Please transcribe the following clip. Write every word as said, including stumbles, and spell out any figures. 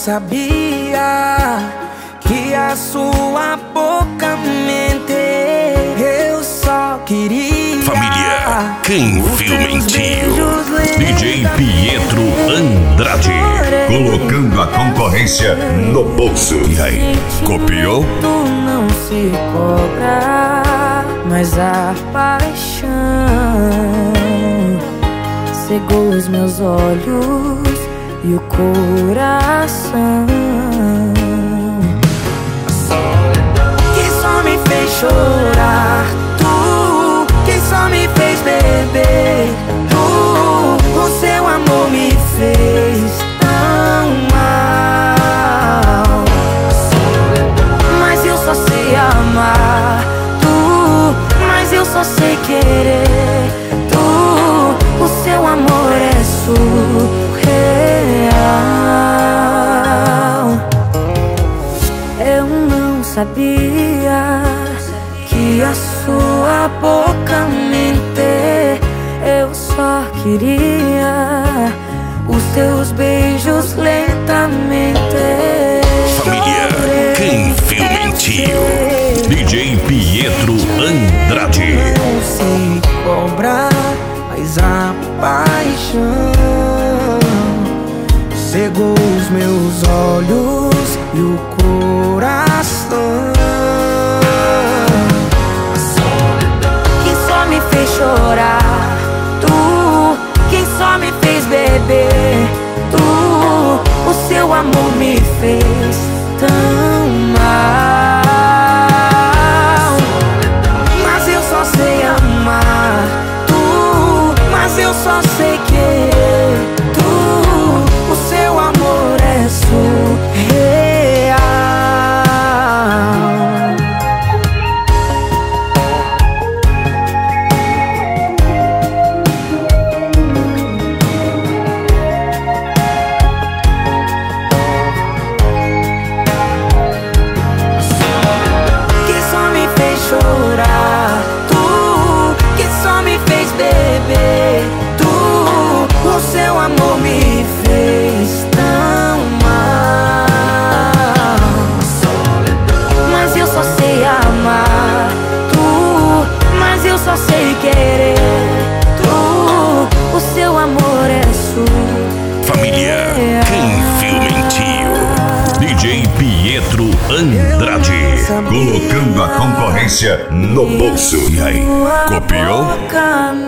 sabia que a sua boca mente. Eu só queria. Família, quem viu mentiu? D J Pietro Andrade, colocando a concorrência no bolso. E aí, copiou? Tu não se cobra, mas a paixão cegou os meus olhos e o coração. Que só me fez chorar, tu, que só me fez beber, tu, o seu amor me fez tão mal. Mas eu só sei amar, tu, mas eu só sei querer, tu, o seu amor é surreal. Eu não sabia que a sua boca mente. Eu só queria os teus beijos lentamente. Família, quem viu mentiu? D J Pietro Andrade. Não se cobrar, mas a paixão cegou os meus olhos e o coração. Quem só me fez chorar, tu, quem só me fez beber, tu, o seu amor me fez tão mal. Mas eu só sei amar, tu, mas eu só sei querer, tu, o seu amor é surreal. Que só me fez chorar, tu, que só me fez beber, tu, o seu amor me fez tão mal. Mas eu só sei amar, tu, mas eu só sei querer, tu, o seu amor é surreal. Família, quem viu mentiu? D J Pietro Andrade, colocando a concorrência no bolso. E aí, copiou?